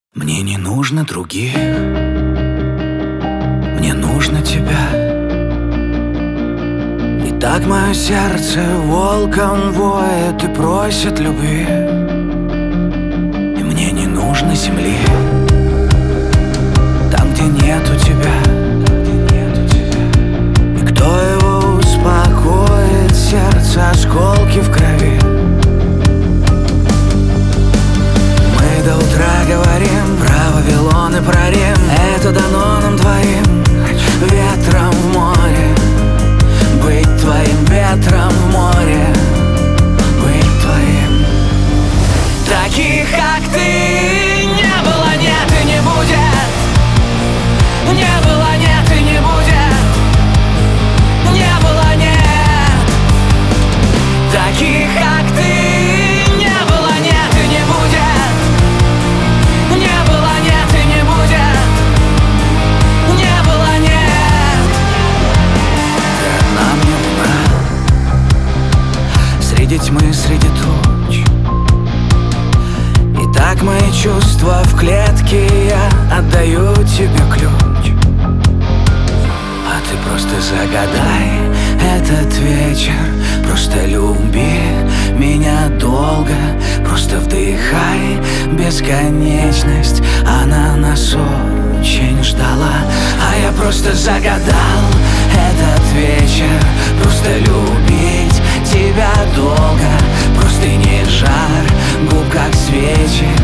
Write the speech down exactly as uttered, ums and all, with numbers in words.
Мне не нужно других, мне нужно тебя. И так мое сердце волком воет и просит любви. И мне не нужно земли, там, где нету тебя. И кто его успокоит, сердце, осколки в крови. Мы до утра говорим про Вавилон и про Рим. Это дано нам двоим, ветром в море. Быть твоим ветром в море, быть твоим. Таких, как ты, не было, нет и не будет. Не было, нет и не будет. Не было, нет. Таких, как ты, не было, нет и не будет. Не было, нет и не будет. Не было, нет. Ты одна мне луна среди тьмы, среди туч. И так мои чувства в клетке, я отдаю тебе ключ. А ты просто загадай этот вечер. Просто люби меня долго. Просто вдыхай бесконечность. Она нас очень ждала. А я просто загадал этот вечер. Просто любить тебя долго. Просто не жар губ, как свечи.